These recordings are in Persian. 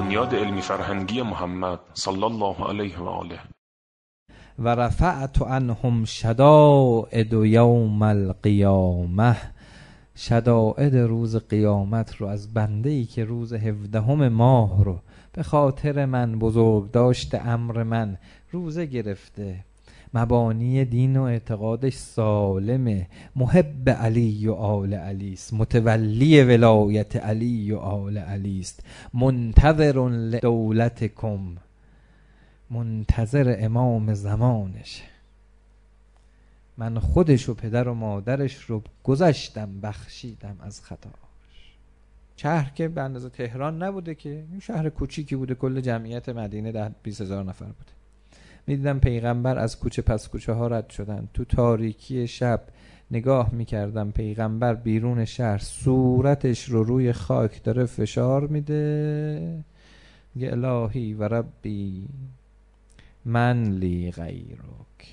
بنیاد علمی فرهنگی محمد صلی الله علیه و آله. و رفعت عنهم شدائد یوم القیامه، شدائد روز قیامت رو از بنده‌ای که روز 17 ماه رو به خاطر من بزرگ داشت امر من روزه گرفته، مبانی دین و اعتقادش سالمه، محب علی و آل علی است، متولی ولایت علی و آل علی است، منتظر لدولتکم، منتظر امام زمانش. من خودش و پدر و مادرش رو گذشتم، بخشیدم از خطاش. شهر که به اندازه تهران نبوده که، این شهر کوچیکی بوده، کل جمعیت مدینه 20,000 نفر بوده. میدیدم پیغمبر از کوچه پس کوچه ها رد شدن، تو تاریکی شب نگاه میکردم پیغمبر بیرون شهر صورتش رو روی خاک داره فشار میده، میگه الهی و ربی من لی غیرک.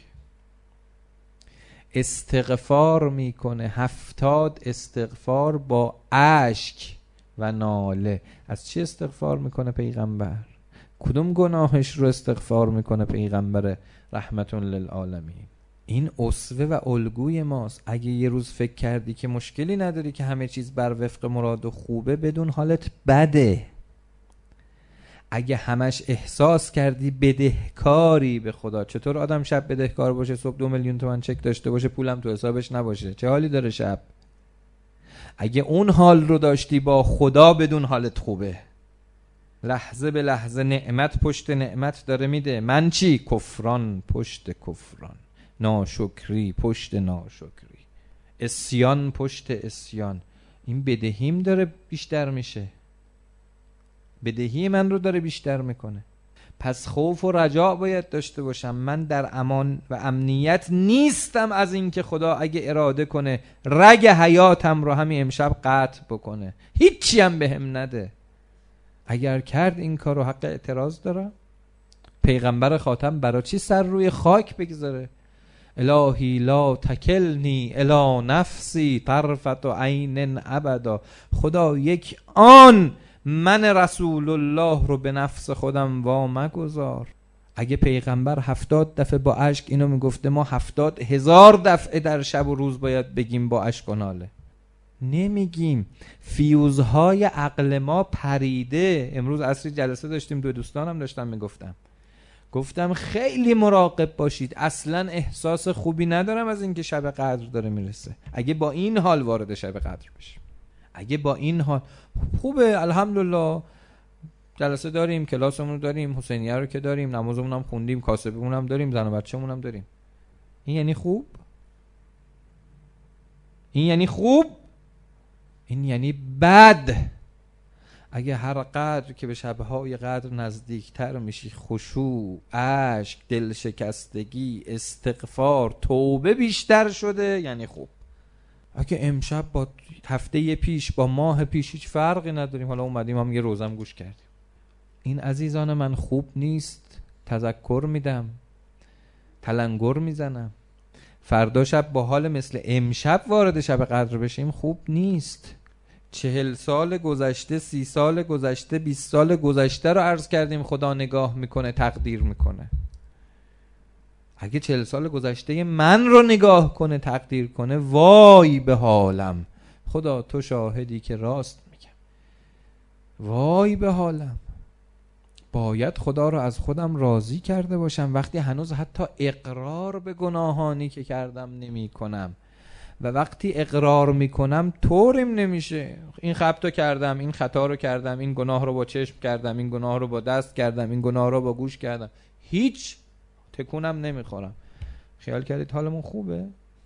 استغفار میکنه 70 استغفار با اشک و ناله. از چی استغفار میکنه پیغمبر؟ کدوم گناهش رو استغفار میکنه پیغمبر رحمت للعالمین؟ این اسوه و الگوی ماست. اگه یه روز فکر کردی که مشکلی نداری که همه چیز بر وفق مراد و خوبه، بدون حالت بده. اگه همش احساس کردی بدهکاری به خدا، چطور آدم شب بدهکار باشه، صبح 2 میلیون تومان چک داشته باشه، پولم تو حسابش نباشه، چه حالی داره شب؟ اگه اون حال رو داشتی با خدا، بدون حالت خوبه. لحظه به لحظه نعمت پشت نعمت داره میده. من چی؟ کفران پشت کفران، ناشکری پشت ناشکری، عصیان پشت عصیان. این بدهیم داره بیشتر میشه، بدهی من رو داره بیشتر میکنه. پس خوف و رجاء باید داشته باشم. من در امان و امنیت نیستم از این که خدا اگه اراده کنه رگ حیاتم رو همین امشب قطع بکنه، هیچی هم بهم نده. اگر کرد این کارو حق اعتراض داره؟ پیغمبر خاتم برای چی سر روی خاک بگذاره؟ الهی لا تکلنی الی نفسی طرفت عین ابدا. خدا یک آن من رسول الله رو به نفس خودم وا مگذار. اگه پیغمبر 70 دفعه با اشک اینو میگفته، ما 70,000 دفعه در شب و روز باید بگیم با اشک و ناله. نمیگیم. فیوزهای عقل ما پریده. امروز عصری جلسه داشتیم، 2 دوستانم داشتم گفتم خیلی مراقب باشید، اصلا احساس خوبی ندارم از اینکه شب قدر داره میرسه. اگه با این حال وارد شب قدر بشیم، اگه با این حال خوبه، الحمدلله جلسه داریم، کلاسمون رو داریم، حسینیه رو که داریم، نمازمون هم خوندیم، کاسبمون هم داریم، زن و بچه‌مون هم داریم. این یعنی خوب؟ این یعنی خوب؟ این یعنی بد. اگه هر قدر که به شبهای قدر نزدیکتر میشی، خشوع، اشک، دل شکستگی، استغفار، توبه بیشتر شده، یعنی خوب. اگه امشب با هفته پیش با ماه پیش هیچ فرقی نداریم، حالا اومدیم هم یه روزم گوش کردیم، این عزیزان من خوب نیست. تذکر میدم، تلنگر میزنم. فردا شب با حال مثل امشب وارد شب قدر بشیم خوب نیست. 40 سال گذشته، 30 سال گذشته، 20 سال گذشته رو عرض کردیم خدا نگاه میکنه، تقدیر میکنه. اگه 40 سال گذشته من رو نگاه کنه، تقدیر کنه، وای به حالم. خدا تو شاهدی که راست میگم، وای به حالم. باید خدا رو از خودم راضی کرده باشم وقتی هنوز حتی اقرار به گناهانی که کردم نمی کنم. و وقتی اقرار میکنم طوریم نمیشه. این خطا کردم، این خطا رو کردم، این گناه رو با چشم کردم، این گناه رو با دست کردم، این گناه رو با گوش کردم، هیچ تکونم نمیخورم. خیال کردید حالمون خوبه؟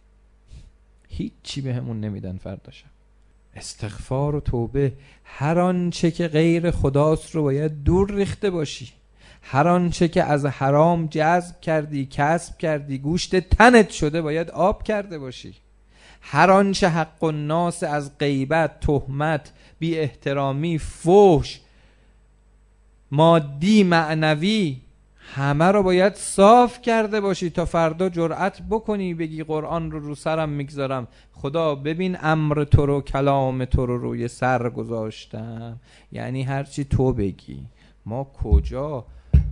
هیچی بهمون نمیدن فرداشم. استغفار و توبه. هر آنچه که غیر خداست رو باید دور ریخته باشی. هر آنچه که از حرام جذب کردی، کسب کردی، گوشت تنت شده، باید آب کرده باشی. هر آنچه حق الناس از غیبت، تهمت، بی احترامی، فحش، مادی، معنوی، همه رو باید صاف کرده باشی تا فردا جرأت بکنی بگی قرآن رو سرم میگذارم، خدا ببین امر تو رو، کلام تو رو روی سر گذاشتم. یعنی هرچی تو بگی، ما کجا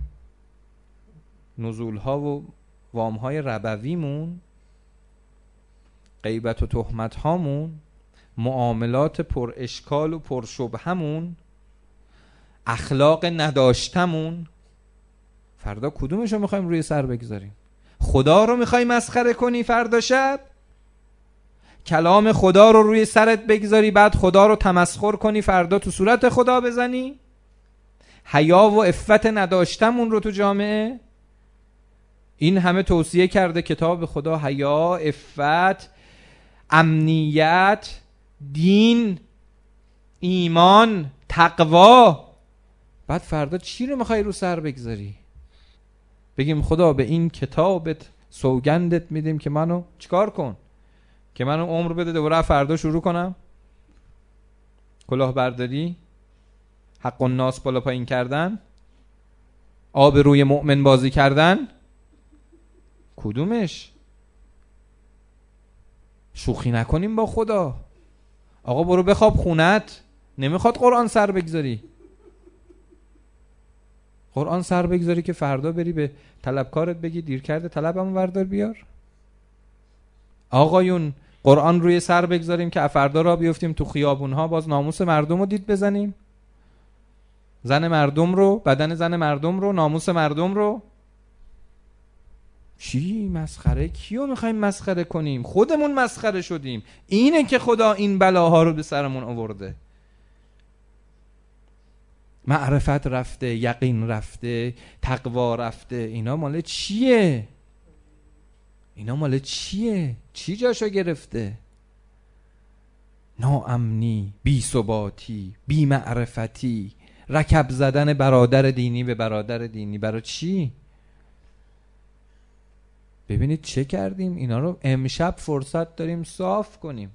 نزول‌ها و وام‌های ربویمون، غیبت و تهمت هامون، معاملات پر اشکال و پر شبهمون، اخلاق نداشتمون، فردا کدومشو میخوایم روی سر بگذاریم؟ خدا رو میخوای مسخره کنی فردا شب؟ کلام خدا رو روی سرت بگذاری بعد خدا رو تمسخر کنی فردا تو صورت خدا بزنی؟ حیا و عفت نداشتمون رو تو جامعه این همه توصیه کرده کتاب خدا، حیا، عفت، امنیت، دین، ایمان، تقوا، بعد فردا چی رو میخوای رو سر بگذاری؟ بگیم خدا به این کتابت سوگندت میدیم که منو چیکار کن؟ که منو عمر بده دوباره فردا شروع کنم کلاهبرداری، حق الناس بالا پایین کردن، آب روی مؤمن بازی کردن؟ کدومش؟ شوخی نکنیم با خدا. آقا برو بخواب خونت، نمیخواد قرآن سر بگذاری. قرآن سر بگذاری که فردا بری به طلبکارت بگی دیر کرده طلبمو بردار بیار. آقایون قرآن روی سر بگذاریم که فردا را بیفتیم تو خیابونها باز ناموس مردم رو دید بزنیم، زن مردم رو، بدن زن مردم رو، ناموس مردم رو. چی مسخره؟ کیو میخوایم مسخره کنیم؟ خودمون مسخره شدیم. اینه که خدا این بلاها رو به سرمون آورده. معرفت رفته، یقین رفته، تقوا رفته. اینا مال چیه؟ اینا مال چیه؟ چی جاشو گرفته؟ ناامنی، بی ثباتی، بی معرفتی، رکب زدن برادر دینی به برادر دینی. برای چی؟ ببینید چه کردیم. اینا رو امشب فرصت داریم صاف کنیم.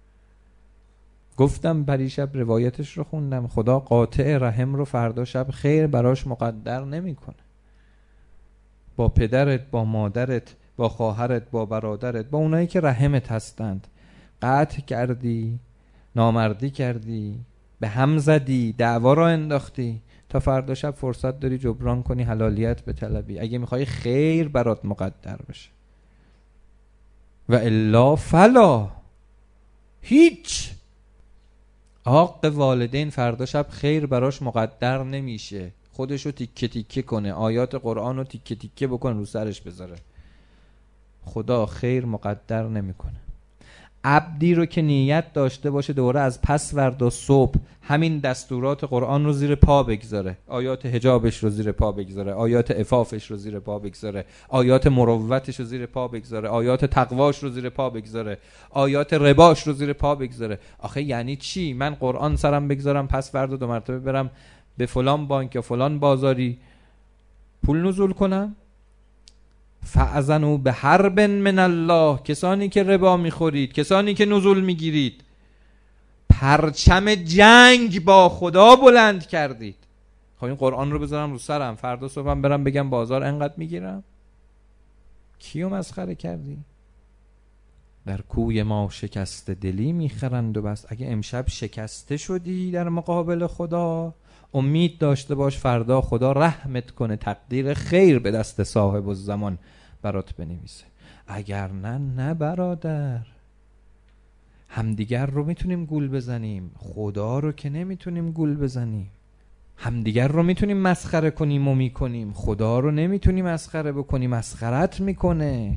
گفتم پریشب روایتش رو خوندم، خدا قاطع رحم رو فردا شب خیر براش مقدر نمیکنه. با پدرت، با مادرت، با خواهرت، با برادرت، با اونایی که رحمت هستند قطع کردی، نامردی کردی، به هم زدی، دعوا را انداختی، تا فردا شب فرصت داری جبران کنی، حلالیت به طلبی اگه میخوای خیر برات مقدر بشه. و الا فلا، هیچ. حق والدین فردا شب خیر براش مقدر نمیشه. خودشو تیکه تیکه کنه، آیات قرآن رو تیکه تیکه بکن رو سرش بذاره. خدا خیر مقدر نمیکنه. عبدی رو که نیت داشته باشه دوره از پس فردا صبح همین دستورات قرآن رو زیر پا بگذاره، آیات حجابش رو زیر پا بگذاره، آیات عفافش رو زیر پا بگذاره، آیات مروتش رو زیر پا بگذاره، آیات تقواش رو زیر پا بگذاره، آیات رباش رو زیر پا بگذاره. آخه یعنی چی؟ من قرآن سرم بگذارم پس فردا 2 مرتبه برم به فلان بانک یا فلان بازاری پول نزول کنم؟ فاذنوا بحرب من الله. کسانی که ربا میخورید، کسانی که نزول میگیرید، پرچم جنگ با خدا بلند کردید. خب این قرآن رو بذارم رو سرم فردا صبحم برم بگم بازار انقدر میگیرم؟ کیو مسخره کردی؟ در کوی ما شکسته دلی میخرند و بس. اگه امشب شکسته شدی در مقابل خدا، امید داشته باش فردا خدا رحمت کنه، تقدیر خیر به دست صاحب الزمان برات بنویسه. اگر نه برادر. همدیگر رو میتونیم گول بزنیم، خدا رو که نمیتونیم گول بزنیم. همدیگر رو میتونیم مسخره کنیم و میکنیم، خدا رو نمیتونیم مسخره بکنیم، مسخرت میکنه.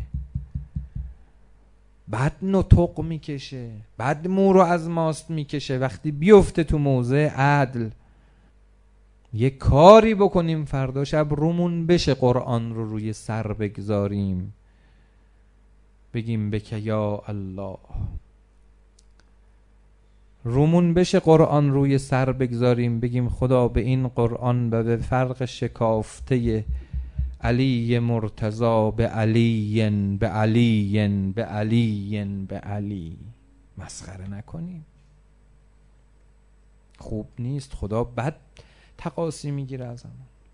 بعد نطق میکشه، بعد مو رو از ماست میکشه. وقتی بیفته تو موضع عدل یه کاری بکنیم فردا شب رومون بشه قرآن رو روی سر بگذاریم، بگیم بک یا الله. رومون بشه قرآن روی سر بگذاریم، بگیم خدا به این قرآن و به فرق شکافته علی مرتضی به علی به علی به علی به علی مسخره نکنیم. خوب نیست. خدا بد تقاسی میگیره ازمون.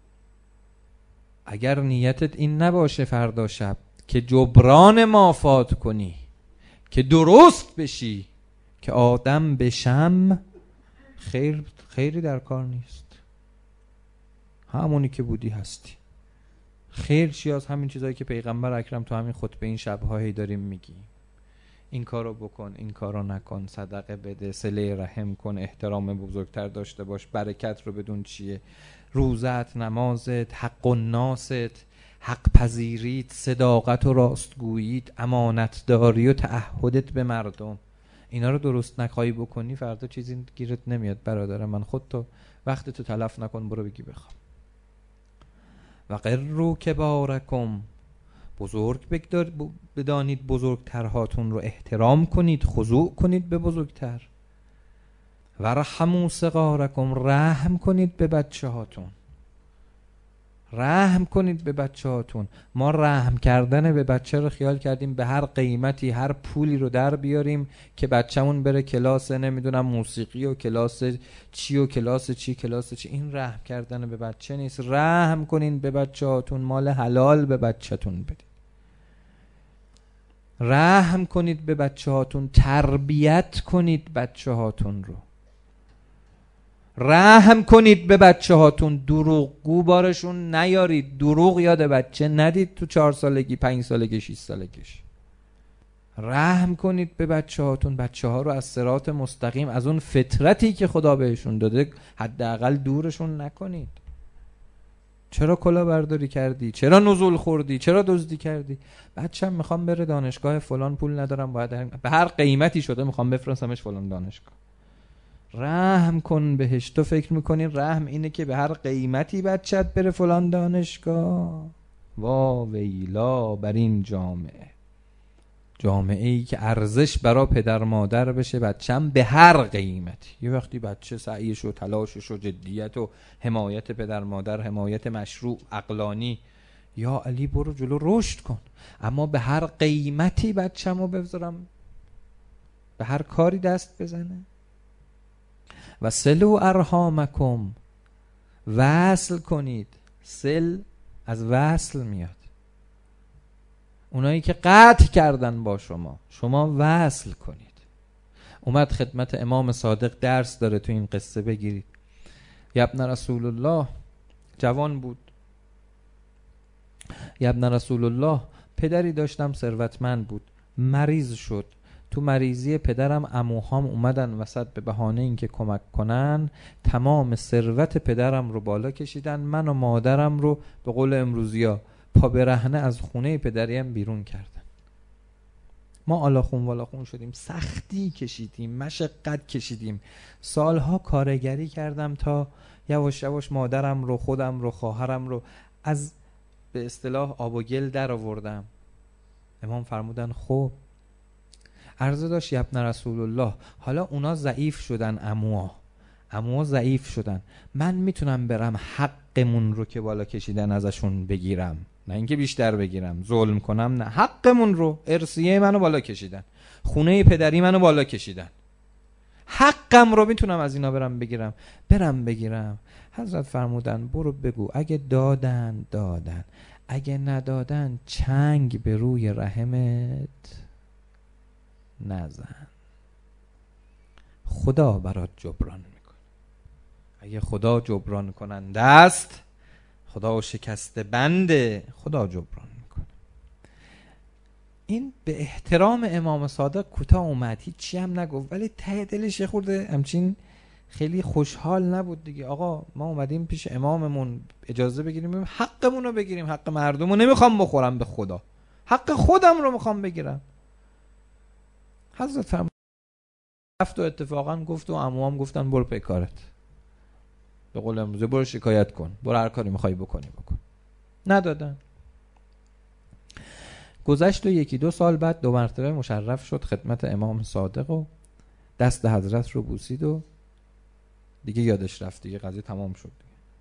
اگر نیتت این نباشه فردا شب که جبران مافات کنی، که درست بشی، که آدم بشم، خیری در کار نیست. همونی که بودی هستی. خیلی چی از همین چیزایی که پیغمبر اکرم تو همین خطبه این شب‌هایی داریم میگی. این کارو بکن، این کارو نکن، صدقه بده، صله رحم کن، احترام بزرگتر داشته باش، برکت رو بدون چیه، روزت، نمازت، حق الناست، حق پذیریت، صداقت و راستگوییت، امانتداری و تعهدت به مردم. اینا رو درست نخواهی بکنی فردا چیزی گیرت نمیاد برادر من. خودتو وقت تو تلف نکن، برو بگی بخوام. و قروا کبارکم، بزرگ بدانید بزرگترهاتون رو، احترام کنید، خضوع کنید به بزرگتر. و رحموا صغارکم، رحم کنید به بچه هاتون، رحم کنید به بچه هاتون. ما رحم کردن به بچه رو خیال کردیم به هر قیمتی هر پولی رو در بیاریم که بچه‌مون بره کلاس نمیدونم موسیقی و کلاس چی و کلاس چی کلاس چی. این رحم کردن به بچه نیست. رحم کنید به بچه هاتون، مال حلال به بچه‌تون بدید. رحم کنید به بچه هاتون، تربیت کنید بچه هاتون رو. رحم کنید به بچه هاتون، دروغگو بارشون نیارید. دروغ یاد بچه ندید تو 4 سالگی 5 سالگی 6 سالگیش. رحم کنید به بچه هاتون، بچه ها رو از صراط مستقیم، از اون فطرتی که خدا بهشون داده حداقل دورشون نکنید. چرا کلاهبرداری کردی؟ چرا نزول خوردی؟ چرا دزدی کردی؟ بچه‌م میخوام بره دانشگاه فلان، پول ندارم، باید به هر قیمتی شده میخوام بفرستمش فلان دانشگاه. رحم کن بهش. تو فکر میکنی رحم اینه که به هر قیمتی بچت بره فلان دانشگاه؟ وا ویلا بر این جامعه ای که ارزش برا پدر مادر بشه بچم به هر قیمتی. یه وقتی بچه سعیش و تلاشش و جدیت و حمایت پدر مادر، حمایت مشروع عقلانی، یا علی برو جلو رشد کن، اما به هر قیمتی بچه‌مو بذارم به هر کاری دست بزنه. و صلوا ارحامکم، وصل کنید. صل از وصل میاد. اونایی که قطع کردن با شما وصل کنید. اومد خدمت امام صادق درس داره تو این قصه بگیرید. ابن رسول الله جوان بود. ابن رسول الله پدری داشتم ثروتمند بود، مریض شد. تو مریضی پدرم عموهام اومدن وسط به بهانه اینکه کمک کنن، تمام ثروت پدرم رو بالا کشیدن، من و مادرم رو به قول امروزیا پا برهنه از خونه پدریم بیرون کردن. ما آلاخون والاخون شدیم، سختی کشیدیم، مشقت کشیدیم، سالها کارگری کردم تا یواش یواش مادرم رو، خودم رو، خواهرم رو از به اصطلاح آب و گل در آوردم. امام فرمودن خب عرضه داشت ابن رسول الله، حالا اونا ضعیف شدن، عموها ضعیف شدن، من میتونم برم حقمون رو که بالا کشیدن ازشون بگیرم، نه اینکه بیشتر بگیرم ظلم کنم، نه، حقمون رو، ارثیه منو بالا کشیدن، خونه پدری منو بالا کشیدن، حقم رو میتونم از اینا برم بگیرم. حضرت فرمودن برو بگو اگه دادن، اگه ندادن چنگ به روی رحمت نزن، خدا برات جبران میکنه. اگه خدا جبران کننده است، خدا شکسته بنده، خدا جبران میکنه. این به احترام امام صادق کوتاه اومد، هیچی هم نگفت، ولی ته دلش خورده همچین خیلی خوشحال نبود دیگه. آقا ما اومدیم پیش اماممون اجازه بگیریم حقمون رو بگیریم، حق مردم رو نمیخوام بخورم، به خدا حق خودم رو میخوام بگیرم. حضرت فرمود رفت و اتفاقا گفت و عموام گفتن برو پی کارت، به قول امروزه برو شکایت کن، برو هر کاری میخوای بکن. ندادن. گذشت و 1-2 سال بعد 2 مرتبه مشرف شد خدمت امام صادق و دست حضرت رو بوسید و دیگه یادش رفت، دیگه قضیه تمام شد.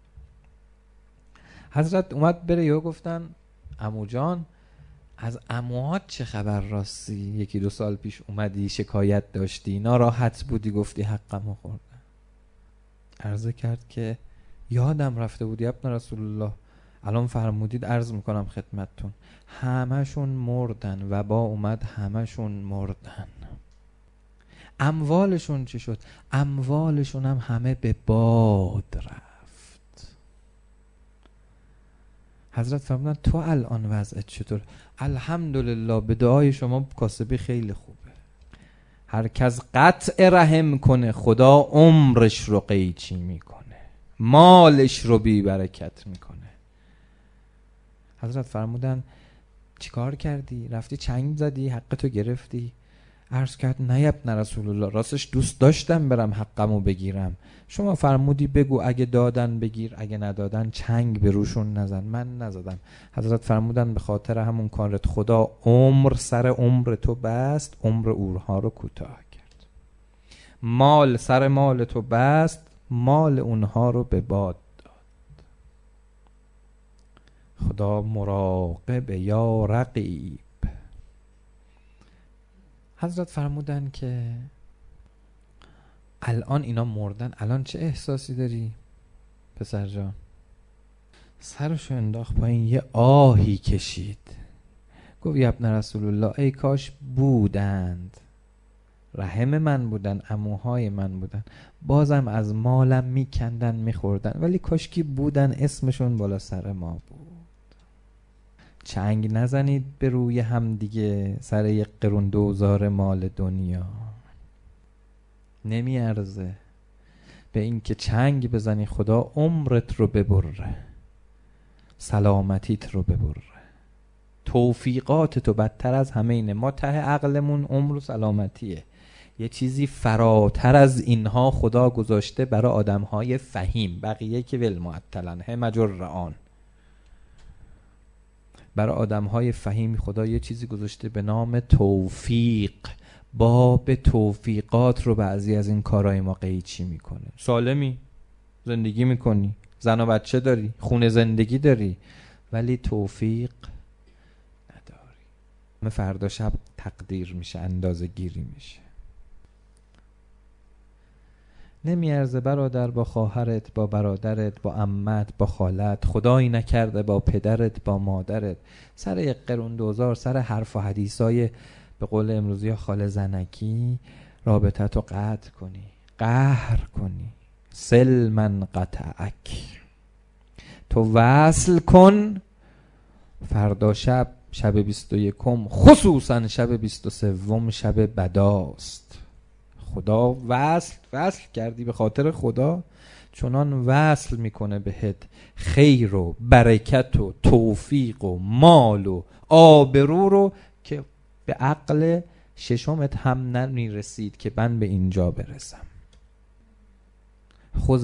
حضرت اومد بره یا گفتن عمو جان از عموات چه خبر؟ راستی 1-2 سال پیش اومدی شکایت داشتی، ناراحت بودی، گفتی حقمو خوردن. عرضه کرد که یادم رفته بودی ابن رسول الله، الان فرمودید عرض میکنم خدمتتون، همشون مردن، وبا اومد همشون مردن. اموالشون چی شد؟ اموالشون هم همه به باد رفت. حضرت فرمودن تو الان وضعت چطور؟ الحمدلله به دعای شما کاسبی خیلی خوبه. هر کس قطع رحم کنه خدا عمرش رو قیچی میکنه، مالش رو بی برکت میکنه. حضرت فرمودن چیکار کردی؟ رفتی چنگ زدی؟ حقتو گرفتی؟ عرض کرد نه ابن رسول الله، راستش دوست داشتم برم حقمو بگیرم. شما فرمودی بگو اگه دادن بگیر، اگه ندادن چنگ به روشون نزن. من نزدم. حضرت فرمودن به خاطر همون کارت خدا عمر سر عمر تو بست، عمر اونها رو کوتاه کرد. مال سر مال تو بست، مال اونها رو به باد داد. خدا مراقب یا رقیب. حضرت فرمودن که الان اینا مردن، الان چه احساسی داری پسر جان؟ سرشو انداخت پایین، یه آهی کشید، گفت یا ابن رسول الله ای کاش بودند، رحم من بودن، عموهای من بودن، بازم از مالم میکندن میخوردن، ولی کاش کی بودن اسمشون بالا سر ما بود. چنگ نزنید به روی هم دیگه سر یک قرون دوزار مال دنیا. نمیارزه به این که چنگ بزنی خدا عمرت رو ببره، سلامتیت رو ببره، توفیقات تو. بدتر از همه اینه، ما ته عقلمون عمر و سلامتیه. یه چیزی فراتر از اینها خدا گذاشته برای آدمهای فهیم، بقیه که ول معطلن همجرعان. برای آدمهای فهیم خدا یه چیزی گذاشته به نام توفیق. باب توفیقات رو بعضی از این کارهای ما قیچی میکنه. سالمی، زندگی میکنی، زن و بچه داری، خونه زندگی داری، ولی توفیق نداری. فردا شب تقدیر میشه، اندازه گیری میشه. نمیارزه برادر با خواهرت، با برادرت، با عمت، با خالت، خدایی نکرده با پدرت، با مادرت، سر یک قرون دوزار، سر حرف و حدیثای به قول امروزی خاله زنکی رابطت رو قطع کنی، قهر کنی. سل من قطعک، تو وصل کن. فردا شب 21 خصوصا شب 23 شب بداست. خدا وصل کردی به خاطر خدا، چنان وصل میکنه بهت خیر و برکت و توفیق و مال و آبرو رو که به عقل ششمت هم نمیرسید که من به اینجا برسم. خذ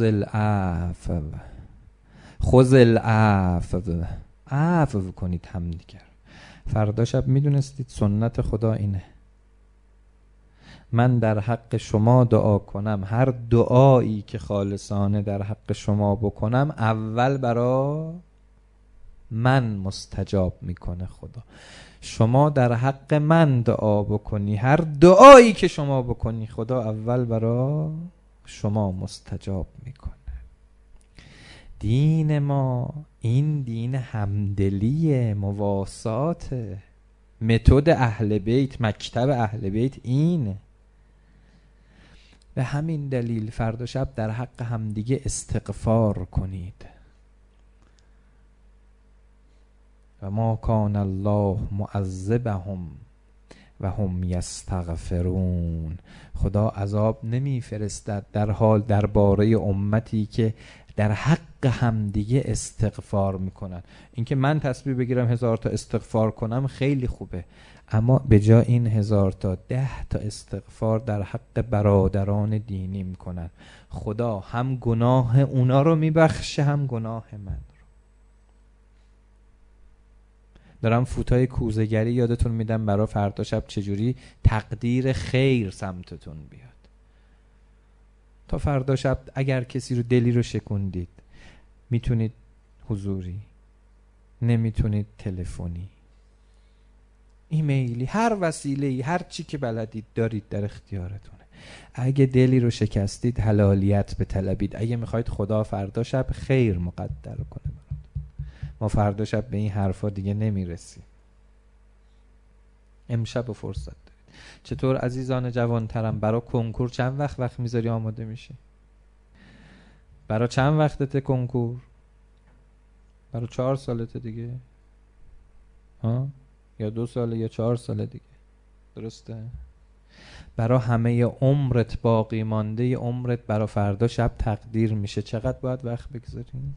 العفو، عفو کنید هم دیگر. فردا شب میدونستید سنت خدا اینه، من در حق شما دعا کنم، هر دعایی که خالصانه در حق شما بکنم اول برا من مستجاب میکنه خدا. شما در حق من دعا بکنی، هر دعایی که شما بکنی خدا اول برا شما مستجاب میکنه. دین ما این دین همدلی، مواساته. متد اهل بیت، مکتب اهل بیت اینه. به همین دلیل فردا شب در حق همدیگه استغفار کنید. و ما کان الله معذبهم و هم یستغفرون. خدا عذاب نمی فرستد در حال درباره امتی که در حق همدیگه استغفار میکنن. اینکه من تسبیح بگیرم 1000 تا استغفار کنم خیلی خوبه، اما به جا این 1000 تا 10 تا استغفار در حق برادران دینی میکنن. خدا هم گناه اونا رو میبخشه هم گناه من رو. دارم فوتای کوزه‌گری یادتون میدم برای فردا شب چجوری تقدیر خیر سمتتون بیاد. تا فردا شب اگر کسی رو دلی رو شکوندید، میتونید حضوری، نمیتونید تلفنی، ایمیلی، هر وسیله‌ای، هر چی که بلدید دارید در اختیارتونه. اگه دلی رو شکستید حلالیت بطلبید. اگه میخواید خدا فردا شب خیر مقدر کنه. ما فردا شب به این حرفا دیگه نمیرسیم. امشب فرصت دارید. چطور عزیزان جوانترم برای کنکور چند وقت میذاری آماده میشی؟ برای چند وقتته کنکور؟ برای 4 سالته دیگه، ها، یا 2 ساله یا 4 ساله دیگه، درسته؟ برای همه عمرت باقی مانده عمرت برای فردا شب تقدیر میشه. چقدر باید وقت بگذاریم؟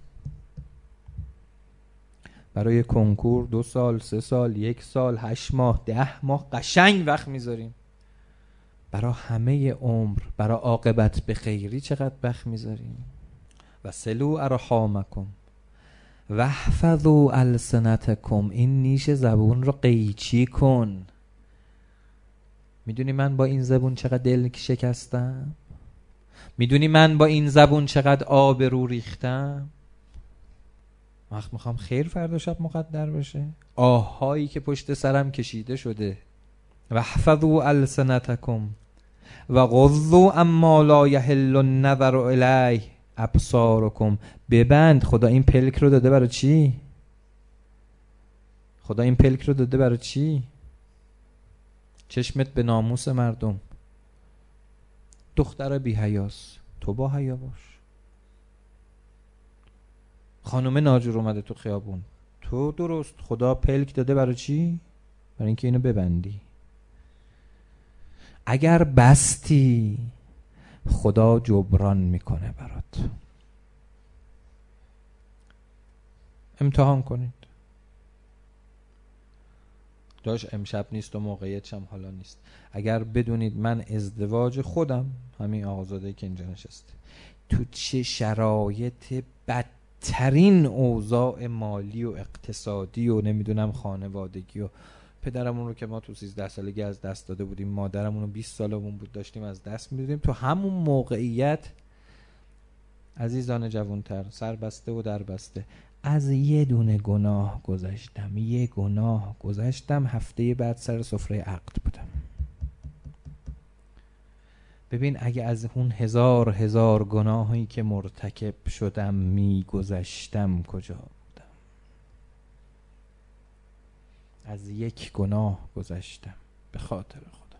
برای کنکور 2 سال، 3 سال، 1 سال، 8 ماه، 10 ماه قشنگ وقت میذاریم. برای همه عمر، برای عاقبت به خیری چقدر وقت میذاریم؟ و سلو ارحامکم و احفظوا السنتکم. این نیش زبون رو قیچی کن. میدونی من با این زبون چقدر دل شکستم؟ میدونی من با این زبون چقدر آبرو ریختم؟ وقت میخوام خیر فردا شب مقدر بشه. آهایی که پشت سرم کشیده شده. و احفظوا السنتکم و غضوا اما لا یحل النظر الیه ابصارکم. ببند. خدا این پلک رو داده برای چی؟ خدا این پلک رو داده برای چی؟ چشمت به ناموس مردم. دختر بی حیاست، تو با حیا باش. خانومه ناجور اومده تو خیابون، تو درست. خدا پلک داده برای چی؟ برای اینکه اینو ببندی. اگر بستی خدا جبران میکنه برات. امتحان کنید. داشت امشب نیست و موقعیتش هم حالا نیست. اگر بدونید من ازدواج خودم، همین آقازاده که اینجا نشسته، تو چه شرایط بدترین اوضاع مالی و اقتصادی و نمیدونم خانوادگی و پدرمون رو که ما تو 13 سالگی از دست داده بودیم، مادرمون رو 20 سالمون بود داشتیم از دست میدادیم، تو همون موقعیت عزیزان جوانتر، سر بسته و در بسته، از یه دونه گناه گذشتم. یه گناه گذشتم، هفته بعد سر سفره عقد بودم. ببین اگه از اون هزار گناهی که مرتکب شدم میگذشتم کجا بودم؟ از یک گناه گذشتم به خاطر خدا.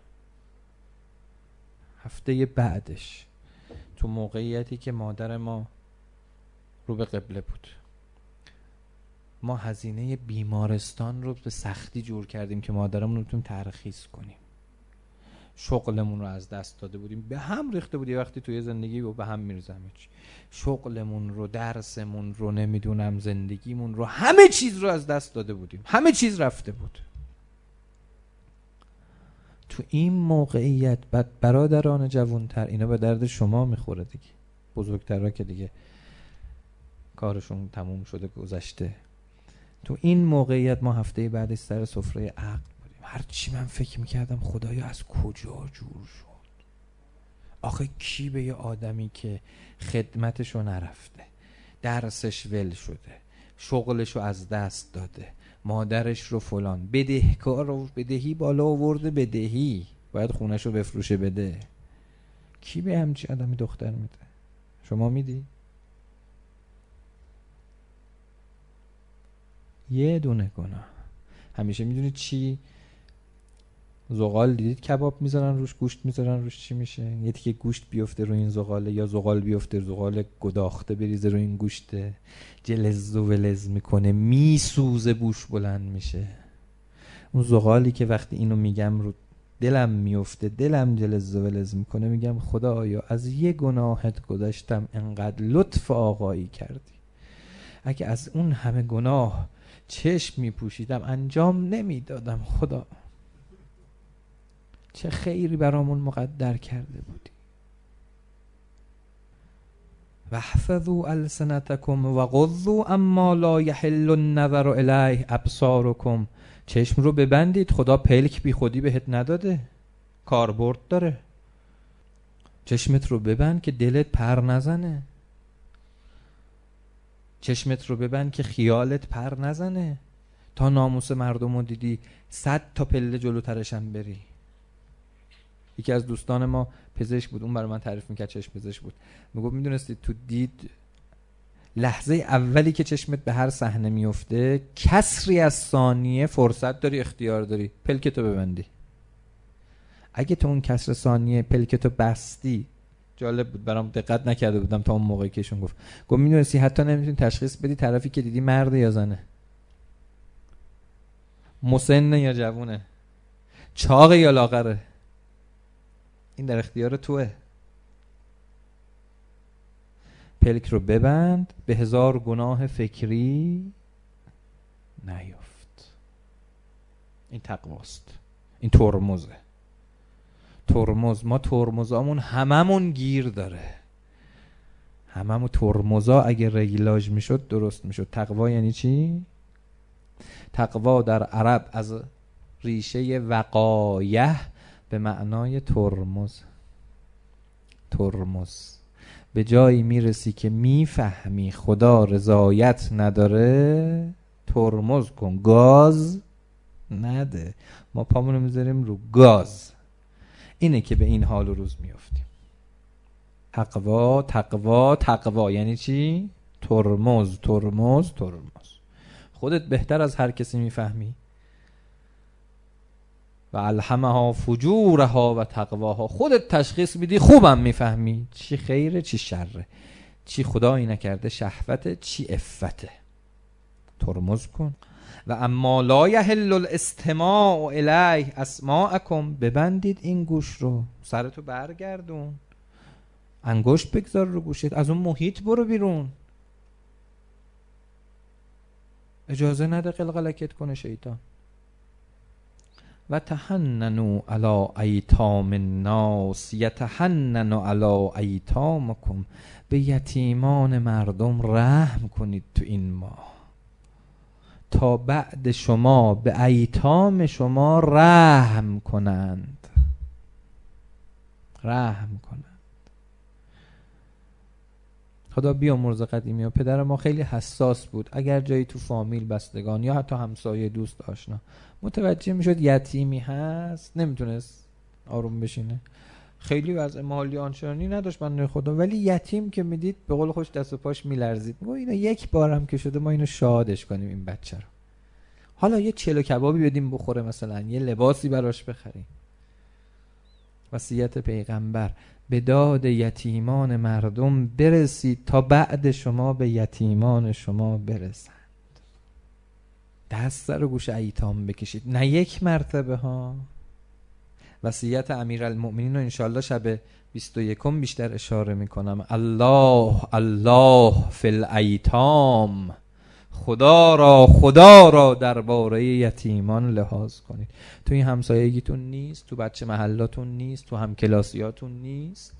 هفته بعدش تو موقعیتی که مادر ما رو به قبله بود، ما هزینه بیمارستان رو به سختی جور کردیم که مادرمون رو بتونیم ترخیص کنیم. شغلمون رو از دست داده بودیم، به هم ریخته بود. یه وقتی توی زندگی به هم میرزه همه چی. شغلمون رو، درسمون رو، نمیدونم زندگیمون رو، همه چیز رو از دست داده بودیم. همه چیز رفته بود. تو این موقعیت بعد برادران جوانتر، اینا به درد شما میخوره دیگه. بزرگترها که دیگه کارشون تموم شده گذشته. تو این موقعیت ما هفته بعدش سر سفره عقد بودیم. هرچی من فکر میکردم خدایا از کجا جور شد؟ آخه کی به یه آدمی که خدمتشو نرفته، درسش ول شده، شغلشو از دست داده، مادرش رو فلان، بدهکار رو، بدهی بالا آورده، بدهی باید خونهشو بفروشه بده، کی به همچی آدمی دختر میده؟ شما میدی؟ یه دونه گناه. همیشه میدونید چی؟ زغال دیدید کباب میذارن روش، گوشت میذارن روش، چی میشه؟ یه تیکه گوشت بیفته روی این زغاله، یا زغال بیفته، زغال گداخته بریزه روی این گوشته، جلز و ولز میکنه، میسوزه، بوش بلند میشه. اون زغالی که وقتی اینو میگم رو دلم میفته، دلم جلز و ولز میکنه، میگم خدایا از یه گناهت گذشتم، انقدر لطف آقایی کردی. اگه از اون همه گناه چشم میپوشیدم انجام نمیدادم، خدا چه خیری برامون مقدر کرده بودی. واحفظوا السنتکم و غضوا اما لا یحل النظر الیه ابصارکم. چشم رو ببندید. خدا پلک بی خودی بهت نداده، کاربرد داره. چشمت رو ببند که دلت پر نزنه. چشمت رو ببند که خیالت پر نزنه. تا ناموس مردم رو دیدی 100 تا پله جلوترشم بری. یکی از دوستان ما پزشک بود، اون برای من تعریف میکرد، چشم پزشک بود. میگفت میدونستی تو دید لحظه اولی که چشمت به هر صحنه میفته، کسری از ثانیه فرصت داری، اختیار داری پلکتو ببندی. اگه تو اون کسر ثانیه پلکتو بستی، جالب بود برام، دقت نکرده بودم تا اون موقعی که ایشون گفت میدونستی حتی نمیتونی تشخیص بدی طرفی که دیدی مرده یا زنه، مسنه یا جوونه، چاقه یا لاغره، این در اختیار توه. پلک رو ببند، به هزار گناه فکری نیفت. این تقواست، این ترمزه. ترمز، ما ترمزامون هممون گیر داره، هممون ترمزا اگه رگیلاژ میشد درست میشد. تقوا یعنی چی؟ تقوا در عرب از ریشه وقایه به معنای ترمز. ترمز به جایی میرسی که میفهمی خدا رضایت نداره، ترمز کن، گاز نده. ما پامونو میذاریم رو گاز، اینه که به این حال و روز میافتیم. تقوا تقوا تقوا یعنی چی؟ ترمز ترمز ترمز. خودت بهتر از هر کسی میفهمی. و الهمها فجورها و تقواها، خودت تشخیص میدی، خوبم میفهمی چی خیره چی شره، چی خدایی نکرده شهوته، چی عفته. ترمز کن. و اما لا یحل الاستماع الیه اسماعکم، ببندید این گوش رو، سرتو برگردون، انگشت بگذار رو گوشت، از اون محیط برو بیرون، اجازه نده قلقلکت کنه شیطان. و تحننوا علی ایتام الناس یتحنن علی ایتامکم، به یتیمان مردم رحم کنید تو این ماه تا بعد شما به ایتام شما رحم کنند. رحم کنند. خدا بیامرز قدیمی و پدر ما خیلی حساس بود. اگر جایی تو فامیل، بستگان یا حتی همسایه، دوست، آشنا متوجه میشد یتیمی هست، نمیتونست آروم بشینه، خیلی وضع مالی آنچنانی نداشت بنده خدا، ولی یتیم که میدید به قول خوش دست و پاش میلرزید، میگه اینا یک بارم که شده ما اینو شادش کنیم این بچه رو، حالا یه چلو کبابی بدیم بخوره، مثلا یه لباسی براش بخریم. وصیت پیغمبر، به داد یتیمان مردم برسید تا بعد شما به یتیمان شما برسند. دست سر گوش ایتام بکشید، نه یک مرتبه ها. وصیت امیرالمؤمنین رو انشالله شب 21 بیشتر اشاره میکنم. الله الله فی الایتام، خدا را درباره یتیمان لحاظ کنید. تو این همسایگیتون نیست، تو بچه محلاتون نیست، تو همکلاسیاتون نیست،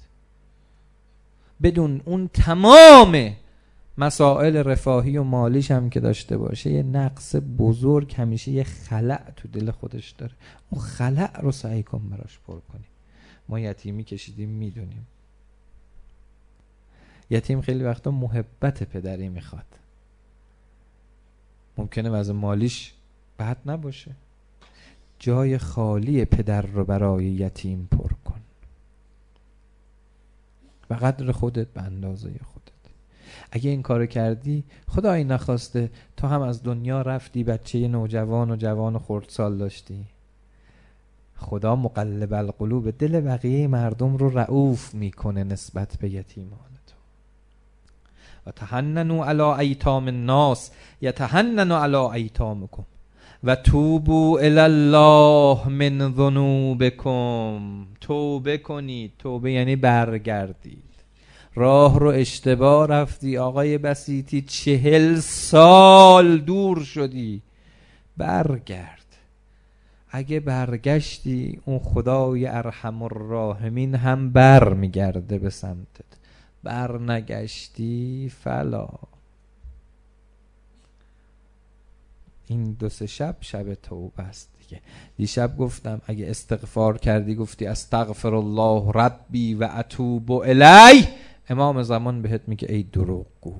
بدون اون تمام مسائل رفاهی و مالیش هم که داشته باشه، یه نقص بزرگ همیشه یه خلأ تو دل خودش داره. اون خلأ رو سعی کن براش پر کنی. ما یتیمی کشیدیم میدونیم. یتیم خیلی وقتا محبت پدری میخواد. ممکنه وضع مالیش بد نباشه، جای خالی پدر رو برای یتیم پر کن. به قدر خودت، به اندازه خودت. اگه این کارو کردی، خدایی نخواسته تو هم از دنیا رفتی، بچه نوجوان و جوان و خردسال داشتی، خدا مقلب القلوب دل بقیه مردم رو رؤوف میکنه نسبت به یتیمان تو. و تحننوا علی ایتام الناس یتحنن علی ایتامکم و توبوا الی الله من ذنوبکم. توبه کنید. توبه یعنی برگردید. راه رو اشتباه رفتی آقای بسیطی، 40 سال دور شدی، برگرد. اگه برگشتی، اون خدای ارحم الراحمین هم بر میگرده به سمتت. بر نگشتی فلا. این 2-3 شب توبه است دیگه. دیشب گفتم اگه استغفار کردی، گفتی استغفر الله ربی و اتوب الیه، امام زمان بهت میگه ای دروغگو.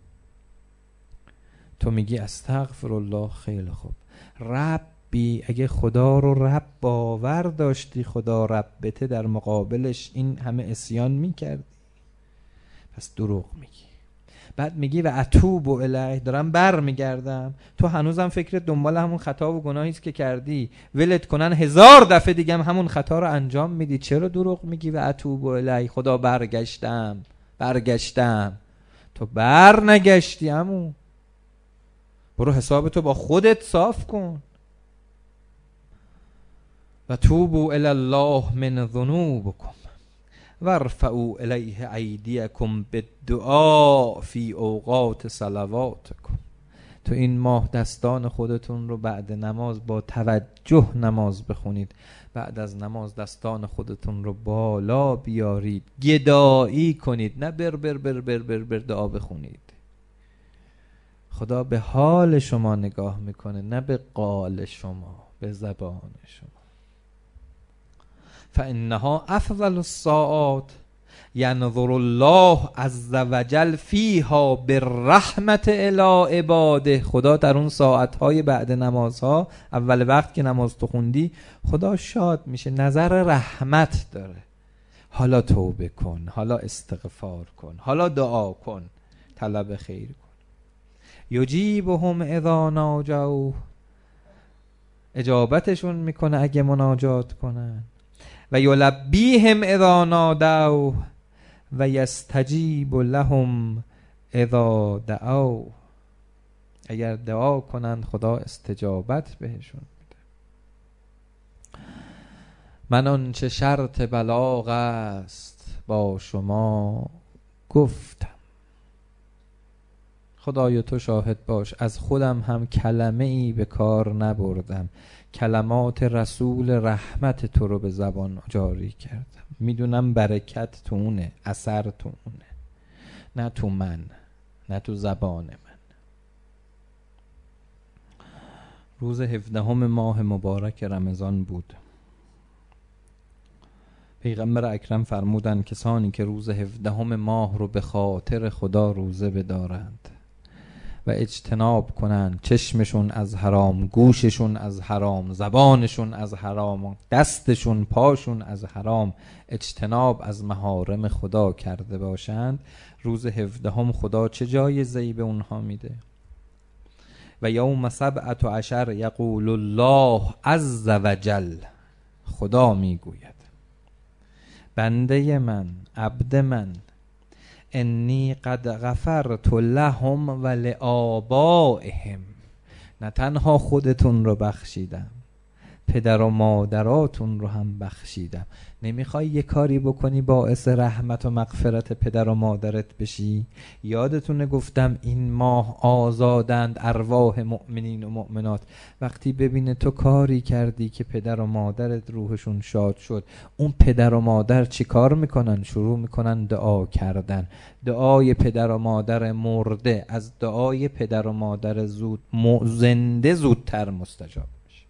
تو میگی استغفر الله، خیلی خوب. ربی، اگه خدا رو رب باور داشتی، خدا ربته، در مقابلش این همه عصیان میکردی، پس دروغ میگی. بعد میگی و اتوب الیه، دارم بر میگردم. تو هنوزم فکرت دنبال همون خطا و گناهی است که کردی، ولت کنن 1000 دفعه دیگه همون خطا رو انجام میدی. چرا دروغ میگی و اتوب الیه؟ خدا برگشتم. تو بر نگشتی عمو. برو حسابتو با خودت صاف کن. و توبوا الی الله من ذنوبکم وارفعوا الیه ایدیکم بالدعاء فی اوقات صلواتکم. تو این ماه دستان خودتون رو بعد نماز با توجه نماز بخونید. بعد از نماز دستان خودتون رو بالا بیارید، گدایی کنید، نه بر بر بر بر بر بر دعا بخونید. خدا به حال شما نگاه میکنه، نه به قال شما، به زبان شما. فانها افضل الساعات ینظر الله عز وجل فیها بالرحمت الی عباده. خدا در اون ساعتهای بعد نمازها، اول وقت که نماز تو خوندی، خدا شاد میشه، نظر رحمت داره. حالا توبه کن، حالا استغفار کن، حالا دعا کن، طلب خیر کن. یجیبهم اذا ناجوا، اجابتشون میکنه اگه مناجات کنن. و یلبیهم اذا نادوا و یستجیب لهم اذا دعوا. اگر دعا کنند خدا استجابت بهشون میده. من آنچه شرط بلاغ است با شما گفتم. خدای تو شاهد باش، از خودم هم کلمه ای به کار نبردم. کلمات رسول رحمت تو رو به زبان جاری کردم. میدونم برکت تو اونه، اثر تو اونه، نه تو من، نه تو زبان من. روز 17 ماه مبارک رمضان بود. پیغمبر اکرم فرمودند کسانی که روز 17 ماه رو به خاطر خدا روزه بدارند و اجتناب کنند، چشمشون از حرام، گوششون از حرام، زبانشون از حرام، دستشون پاشون از حرام، اجتناب از محارم خدا کرده باشند، روز 17 خدا چه جایزه‌ای به اونها میده؟ و یوم 17 یقول الله عز وجل، خدا میگوید بنده من، عبد من، انی قد غفرت لهم و لآبائهم. نه تنها خودتون رو بخشیدم، پدر و مادراتون رو هم بخشیدم. نمیخوای یه کاری بکنی باعث رحمت و مغفرت پدر و مادرت بشی؟ یادتونه گفتم این ماه آزادند ارواح مؤمنین و مؤمنات. وقتی ببینه تو کاری کردی که پدر و مادرت روحشون شاد شد، اون پدر و مادر چی کار میکنن؟ شروع میکنن دعا کردن. دعای پدر و مادر مرده از دعای پدر و مادر زنده زودتر مستجاب.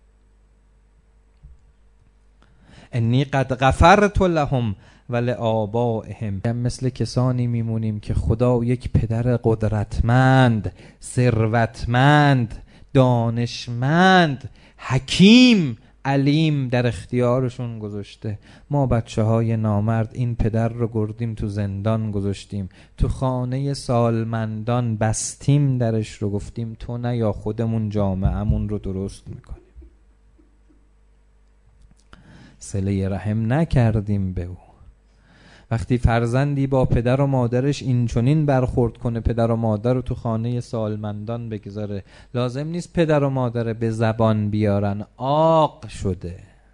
انی قد غفرت لهم و لآبائهم. مثل کسانی میمونیم که خدا یک پدر قدرتمند، ثروتمند، دانشمند، حکیم، علیم در اختیارشون گذاشته. ما بچه‌های نامرد این پدر رو گردیم تو زندان گذاشتیم، تو خانه سالمندان بستیم درش رو، گفتیم تو نه یا خودمون جامعه‌مون رو درست میکنیم. صله رحم نکردیم به او. وقتی فرزندی با پدر و مادرش این چنین برخورد کنه، پدر و مادر رو تو خانه سالمندان بگذاره، لازم نیست پدر و مادر به زبان بیارن، عاق شده.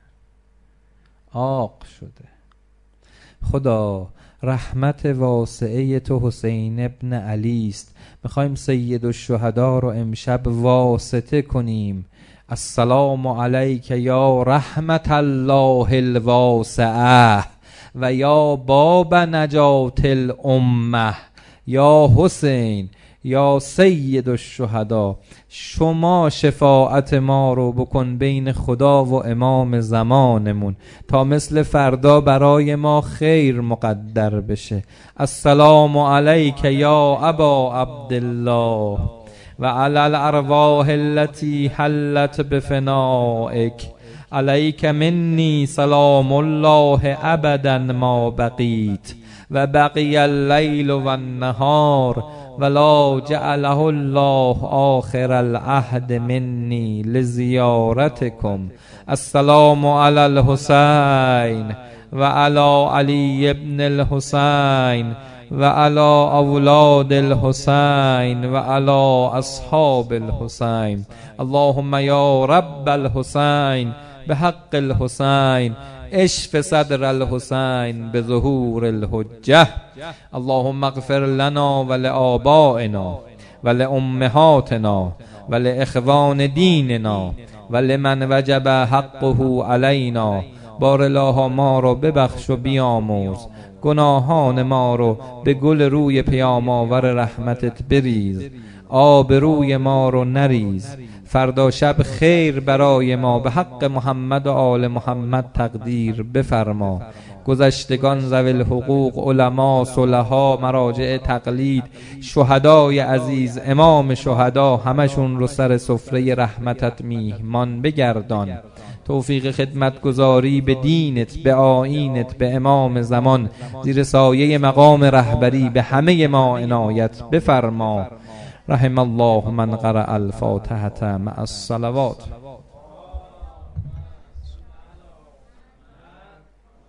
خدا رحمت واسعه تو حسین ابن علی است. میخوایم سید الشهدا رو امشب واسطه کنیم. السلام علیک یا رحمت الله الواسعه و یا باب نجات الامه، یا حسین، یا سید الشهدا، شما شفاعت ما رو بکن بین خدا و امام زمانمون تا مثل فردا برای ما خیر مقدر بشه. السلام علیک یا ابا عبدالله و علی الارواح التي حلت بفنائک، علیک منی سلام الله ابدا ما بقیت و بقی اللیل و النهار ولا جعله الله آخر العهد مني لزيارتكم. السلام على الحسين وعلى علي بن الحسين وعلى اولاد الحسين وعلى اصحاب الحسين. اللهم یا رب الحسین بحق الحسین اشف صدر الحسین بظهور الحجه. اللهم اغفر لنا ولآبائنا ولأمهاتنا ولإخوان دیننا ولمن وجب حقه علینا. بار الله ما رو ببخش و بیاموز، گناهان ما رو به گل روی پیام آور رحمتت بریز، آب روی ما رو نریز. فردا شب خیر برای ما به حق محمد و آل محمد تقدیر بفرما. گذشتگان ذوی الحقوق، علما، صلحا، مراجع تقلید، شهدای عزیز، امام شهدا، همشون رو سر سفره رحمتت میهمان بگردان. توفیق خدمتگزاری به دینت، به آیینت، به امام زمان، زیر سایه مقام رهبری به همه ما عنایت بفرما. رحم الله من قرأ الفاتحة مع الصلوات.